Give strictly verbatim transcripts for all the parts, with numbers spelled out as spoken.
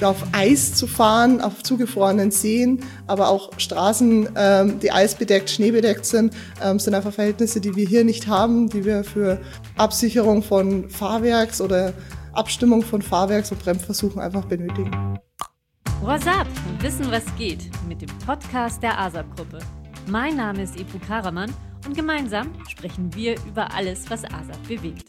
auf Eis zu fahren, auf zugefrorenen Seen, aber auch Straßen, ähm, die eisbedeckt, schneebedeckt sind, ähm, sind einfach Verhältnisse, die wir hier nicht haben, die wir für Absicherung von Fahrwerks oder Abstimmung von Fahrwerks- und Bremsversuchen einfach benötigen. What's up? Wissen, was geht mit dem Podcast der ASAP-Gruppe. Mein Name ist Ebru Karaman und gemeinsam sprechen wir über alles, was ASAP bewegt.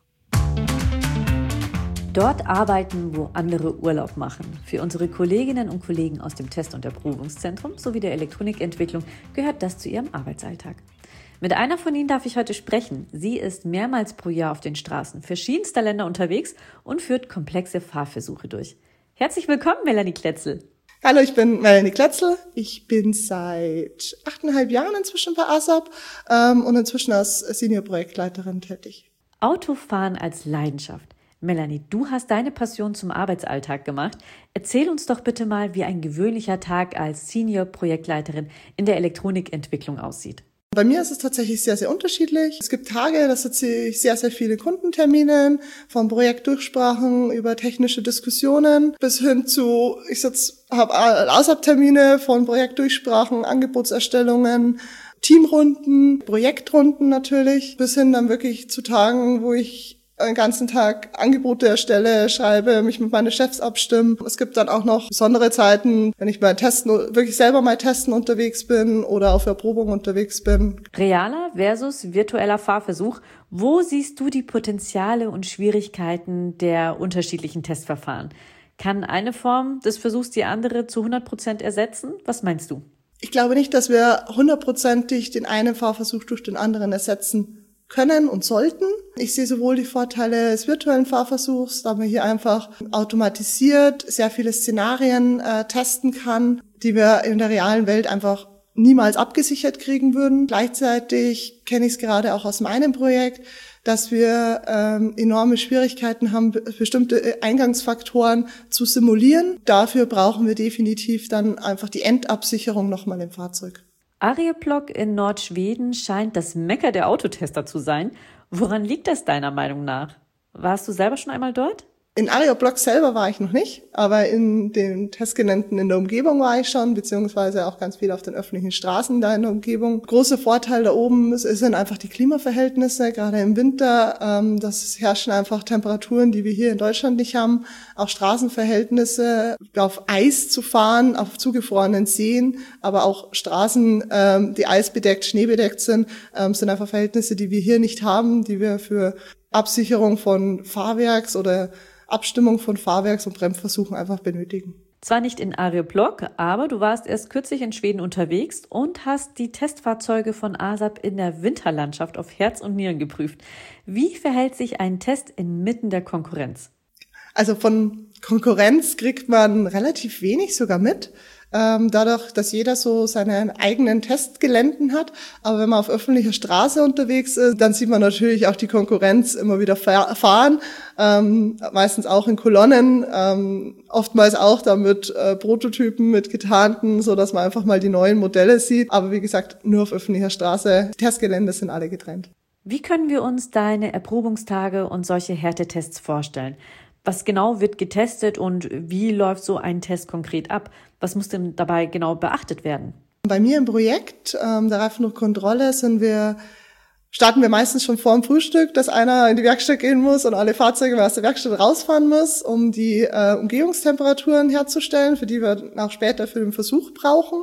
Dort arbeiten, wo andere Urlaub machen. Für unsere Kolleginnen und Kollegen aus dem Test- und Erprobungszentrum sowie der Elektronikentwicklung gehört das zu ihrem Arbeitsalltag. Mit einer von ihnen darf ich heute sprechen. Sie ist mehrmals pro Jahr auf den Straßen verschiedenster Länder unterwegs und führt komplexe Fahrversuche durch. Herzlich willkommen, Melanie Kletzel. Hallo, ich bin Melanie Kletzel. Ich bin seit achteinhalb Jahren inzwischen bei ASAP ähm, und inzwischen als Senior-Projektleiterin tätig. Autofahren als Leidenschaft. Melanie, du hast deine Passion zum Arbeitsalltag gemacht. Erzähl uns doch bitte mal, wie ein gewöhnlicher Tag als Senior-Projektleiterin in der Elektronikentwicklung aussieht. Bei mir ist es tatsächlich sehr, sehr unterschiedlich. Es gibt Tage, da sitze ich sehr, sehr viele Kundenterminen, von Projektdurchsprachen über technische Diskussionen bis hin zu, ich sitze, habe ASAP-Termine von Projektdurchsprachen, Angebotserstellungen, Teamrunden, Projektrunden natürlich, bis hin dann wirklich zu Tagen, wo ich den ganzen Tag Angebote erstelle, schreibe, mich mit meinen Chefs abstimme. Es gibt dann auch noch besondere Zeiten, wenn ich mal testen, wirklich selber mal testen unterwegs bin oder auf Erprobung unterwegs bin. Realer versus virtueller Fahrversuch. Wo siehst du die Potenziale und Schwierigkeiten der unterschiedlichen Testverfahren? Kann eine Form des Versuchs die andere zu hundert Prozent ersetzen? Was meinst du? Ich glaube nicht, dass wir hundertprozentig den einen Fahrversuch durch den anderen ersetzen können und sollten. Ich sehe sowohl die Vorteile des virtuellen Fahrversuchs, da man hier einfach automatisiert sehr viele Szenarien äh, testen kann, die wir in der realen Welt einfach niemals abgesichert kriegen würden. Gleichzeitig kenne ich es gerade auch aus meinem Projekt, dass wir ähm, enorme Schwierigkeiten haben, be- bestimmte Eingangsfaktoren zu simulieren. Dafür brauchen wir definitiv dann einfach die Endabsicherung nochmal im Fahrzeug. Arjeplog in Nordschweden scheint das Mekka der Autotester zu sein. Woran liegt das deiner Meinung nach? Warst du selber schon einmal dort? In Arjeplog selber war ich noch nicht, aber in den Testgeländen in der Umgebung war ich schon, beziehungsweise auch ganz viel auf den öffentlichen Straßen da in der Umgebung. Großer Vorteil da oben sind einfach die Klimaverhältnisse, gerade im Winter. Ähm, das herrschen einfach Temperaturen, die wir hier in Deutschland nicht haben. Auch Straßenverhältnisse, auf Eis zu fahren, auf zugefrorenen Seen, aber auch Straßen, ähm, die eisbedeckt, schneebedeckt sind, ähm, sind einfach Verhältnisse, die wir hier nicht haben, die wir für Absicherung von Fahrwerks oder Abstimmung von Fahrwerks- und Bremsversuchen einfach benötigen. Zwar nicht in Arjeplog, aber du warst erst kürzlich in Schweden unterwegs und hast die Testfahrzeuge von ASAP in der Winterlandschaft auf Herz und Nieren geprüft. Wie verhält sich ein Test inmitten der Konkurrenz? Also von Konkurrenz kriegt man relativ wenig sogar mit, ähm, dadurch, dass jeder so seine eigenen Testgeländen hat. Aber wenn man auf öffentlicher Straße unterwegs ist, dann sieht man natürlich auch die Konkurrenz immer wieder fahren, ähm, meistens auch in Kolonnen, ähm, oftmals auch dann mit äh, Prototypen, mit getarnten, so dass man einfach mal die neuen Modelle sieht. Aber wie gesagt, nur auf öffentlicher Straße. Die Testgelände sind alle getrennt. Wie können wir uns deine Erprobungstage und solche Härtetests vorstellen? Was genau wird getestet und wie läuft so ein Test konkret ab? Was muss denn dabei genau beachtet werden? Bei mir im Projekt, ähm, der Reifendruckkontrolle, sind wir, starten wir meistens schon vor dem Frühstück, dass einer in die Werkstatt gehen muss und alle Fahrzeuge aus der Werkstatt rausfahren muss, um die äh, Umgebungstemperaturen herzustellen, für die wir auch später für den Versuch brauchen.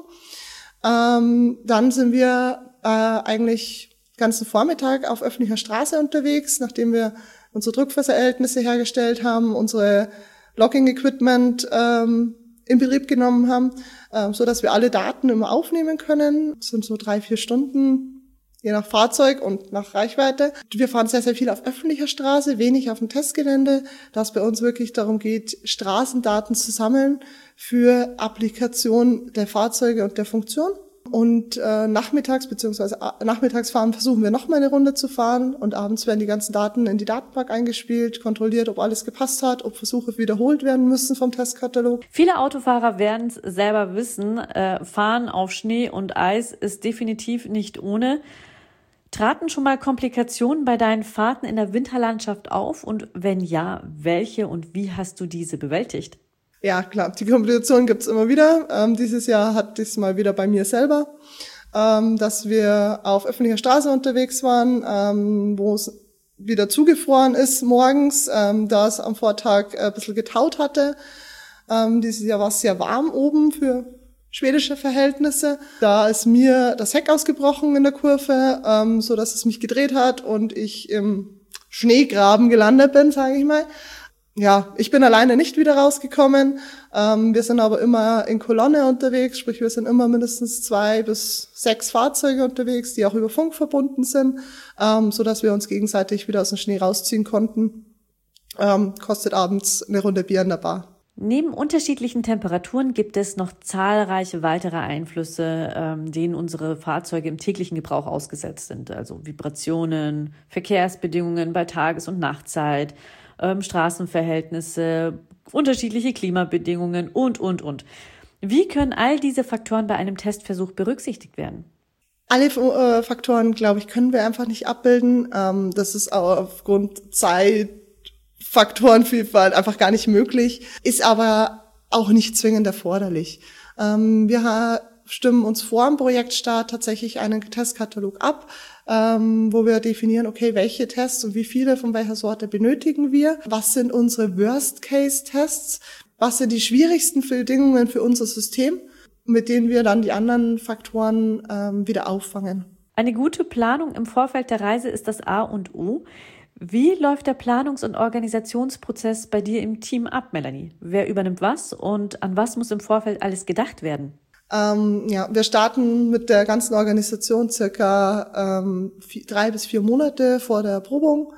Ähm, dann sind wir äh, eigentlich den ganzen Vormittag auf öffentlicher Straße unterwegs, nachdem wir unsere Druckverhältnisse hergestellt haben, unsere Logging-Equipment ähm, in Betrieb genommen haben, ähm, so dass wir alle Daten immer aufnehmen können. Das sind so drei, vier Stunden, je nach Fahrzeug und nach Reichweite. Wir fahren sehr, sehr viel auf öffentlicher Straße, wenig auf dem Testgelände, da es bei uns wirklich darum geht, Straßendaten zu sammeln für Applikation der Fahrzeuge und der Funktion. Und äh, nachmittags beziehungsweise nachmittags fahren versuchen wir nochmal eine Runde zu fahren und abends werden die ganzen Daten in die Datenbank eingespielt, kontrolliert, ob alles gepasst hat, ob Versuche wiederholt werden müssen vom Testkatalog. Viele Autofahrer werden es selber wissen, äh, Fahren auf Schnee und Eis ist definitiv nicht ohne. Traten schon mal Komplikationen bei deinen Fahrten in der Winterlandschaft auf und wenn ja, welche und wie hast du diese bewältigt? Ja, klar, die Komplikationen gibt's immer wieder. Ähm, dieses Jahr hatte ich es mal wieder bei mir selber, ähm, dass wir auf öffentlicher Straße unterwegs waren, ähm, wo es wieder zugefroren ist morgens, ähm, da es am Vortag ein bisschen getaut hatte. Ähm, dieses Jahr war es sehr warm oben für schwedische Verhältnisse. Da ist mir das Heck ausgebrochen in der Kurve, ähm, so dass es mich gedreht hat und ich im Schneegraben gelandet bin, sage ich mal. Ja, ich bin alleine nicht wieder rausgekommen. Ähm, wir sind aber immer in Kolonne unterwegs, sprich wir sind immer mindestens zwei bis sechs Fahrzeuge unterwegs, die auch über Funk verbunden sind, ähm, so dass wir uns gegenseitig wieder aus dem Schnee rausziehen konnten. Ähm, kostet abends eine Runde Bier in der Bar. Neben unterschiedlichen Temperaturen gibt es noch zahlreiche weitere Einflüsse, ähm, denen unsere Fahrzeuge im täglichen Gebrauch ausgesetzt sind. Also Vibrationen, Verkehrsbedingungen bei Tages- und Nachtzeit, ähm, Straßenverhältnisse, unterschiedliche Klimabedingungen und, und, und. Wie können all diese Faktoren bei einem Testversuch berücksichtigt werden? Alle äh, Faktoren, glaube ich, können wir einfach nicht abbilden. Ähm, das ist auch aufgrund Zeit, Faktorenvielfalt einfach gar nicht möglich, ist aber auch nicht zwingend erforderlich. Ähm, wir stimmen uns vor dem Projektstart tatsächlich einen Testkatalog ab, ähm, wo wir definieren, okay, welche Tests und wie viele von welcher Sorte benötigen wir, was sind unsere Worst-Case-Tests, was sind die schwierigsten Bedingungen für unser System, mit denen wir dann die anderen Faktoren ähm, wieder auffangen. Eine gute Planung im Vorfeld der Reise ist das A und O. Wie läuft der Planungs- und Organisationsprozess bei dir im Team ab, Melanie? Wer übernimmt was und an was muss im Vorfeld alles gedacht werden? Ähm, ja, wir starten mit der ganzen Organisation circa ähm, vier, drei bis vier Monate vor der Erprobung.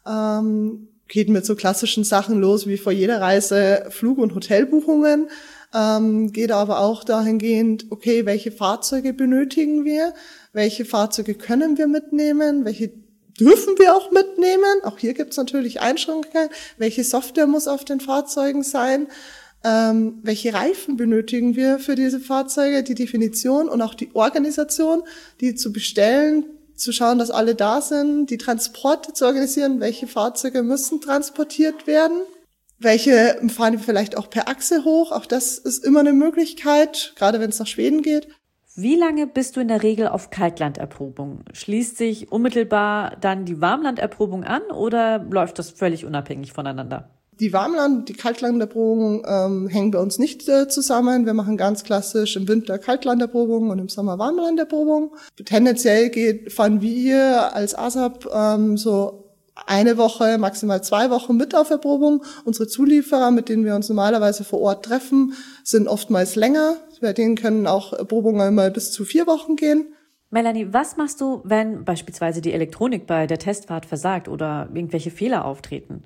Ähm, geht mit so klassischen Sachen los wie vor jeder Reise Flug- und Hotelbuchungen. Ähm, geht aber auch dahingehend, okay, welche Fahrzeuge benötigen wir? Welche Fahrzeuge können wir mitnehmen? Welche dürfen wir auch mitnehmen? Auch hier gibt es natürlich Einschränkungen. Welche Software muss auf den Fahrzeugen sein? Ähm, welche Reifen benötigen wir für diese Fahrzeuge? Die Definition und auch die Organisation, die zu bestellen, zu schauen, dass alle da sind, die Transporte zu organisieren. Welche Fahrzeuge müssen transportiert werden? Welche fahren wir vielleicht auch per Achse hoch? Auch das ist immer eine Möglichkeit, gerade wenn es nach Schweden geht. Wie lange bist du in der Regel auf Kaltlanderprobung? Schließt sich unmittelbar dann die Warmlanderprobung an oder läuft das völlig unabhängig voneinander? Die Warmland- und die Kaltlanderprobung ähm, hängen bei uns nicht äh, zusammen. Wir machen ganz klassisch im Winter Kaltlanderprobung und im Sommer Warmlanderprobung. Tendenziell geht, fahren wir als A S A P ähm, so eine Woche, maximal zwei Wochen mit auf Erprobung. Unsere Zulieferer, mit denen wir uns normalerweise vor Ort treffen, sind oftmals länger. Bei denen können auch Erprobungen mal bis zu vier Wochen gehen. Melanie, was machst du, wenn beispielsweise die Elektronik bei der Testfahrt versagt oder irgendwelche Fehler auftreten?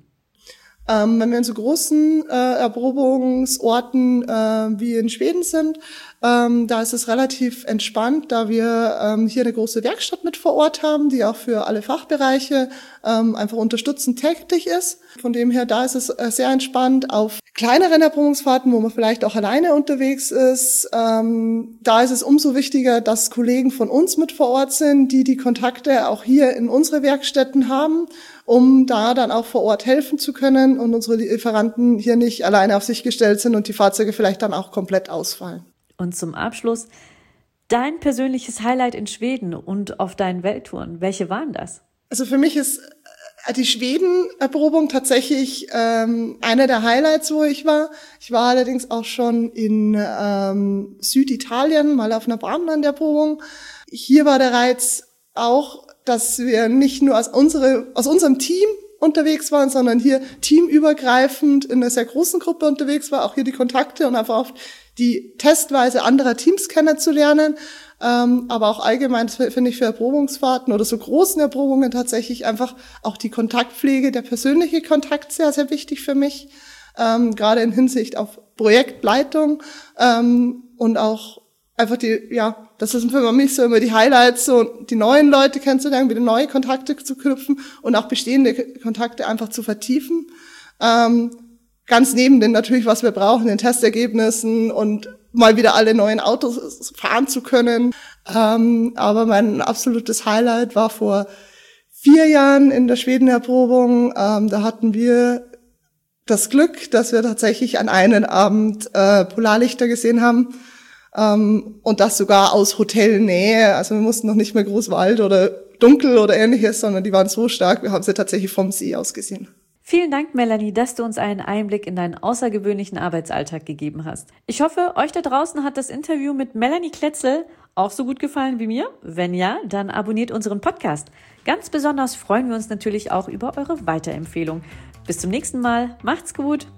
Ähm, wenn wir in so großen äh, Erprobungsorten äh, wie in Schweden sind, ähm, da ist es relativ entspannt, da wir ähm, hier eine große Werkstatt mit vor Ort haben, die auch für alle Fachbereiche ähm, einfach unterstützend tätig ist. Von dem her, da ist es äh, sehr entspannt. Auf kleineren Erprobungsfahrten, wo man vielleicht auch alleine unterwegs ist, ähm, da ist es umso wichtiger, dass Kollegen von uns mit vor Ort sind, die die Kontakte auch hier in unsere Werkstätten haben, um da dann auch vor Ort helfen zu können und unsere Lieferanten hier nicht alleine auf sich gestellt sind und die Fahrzeuge vielleicht dann auch komplett ausfallen. Und zum Abschluss, dein persönliches Highlight in Schweden und auf deinen Welttouren, welche waren das? Also für mich ist die Schweden-Erprobung tatsächlich ähm, eine der Highlights, wo ich war. Ich war allerdings auch schon in ähm, Süditalien, mal auf einer Warmlanderprobung. Hier war der Reiz auch, dass wir nicht nur aus, unsere, aus unserem Team unterwegs waren, sondern hier teamübergreifend in einer sehr großen Gruppe unterwegs war, auch hier die Kontakte und einfach auf die Testweise anderer Teams kennenzulernen. Ähm, aber auch allgemein finde ich für Erprobungsfahrten oder so großen Erprobungen tatsächlich einfach auch die Kontaktpflege, der persönliche Kontakt sehr, sehr wichtig für mich. Ähm, gerade in Hinsicht auf Projektleitung ähm, und auch einfach die, ja, das ist für mich so immer die Highlights, so die neuen Leute kennenzulernen, wieder neue Kontakte zu knüpfen und auch bestehende Kontakte einfach zu vertiefen. Ähm, ganz neben den natürlich, was wir brauchen, den Testergebnissen und mal wieder alle neuen Autos fahren zu können. Ähm, aber mein absolutes Highlight war vor vier Jahren in der Schweden-Erprobung. Ähm, da hatten wir das Glück, dass wir tatsächlich an einem Abend äh, Polarlichter gesehen haben ähm, und das sogar aus Hotelnähe. Also wir mussten noch nicht mehr groß Wald oder dunkel oder ähnliches, sondern die waren so stark, wir haben sie tatsächlich vom See aus gesehen. Vielen Dank, Melanie, dass du uns einen Einblick in deinen außergewöhnlichen Arbeitsalltag gegeben hast. Ich hoffe, euch da draußen hat das Interview mit Melanie Kletzel auch so gut gefallen wie mir. Wenn ja, dann abonniert unseren Podcast. Ganz besonders freuen wir uns natürlich auch über eure Weiterempfehlung. Bis zum nächsten Mal. Macht's gut!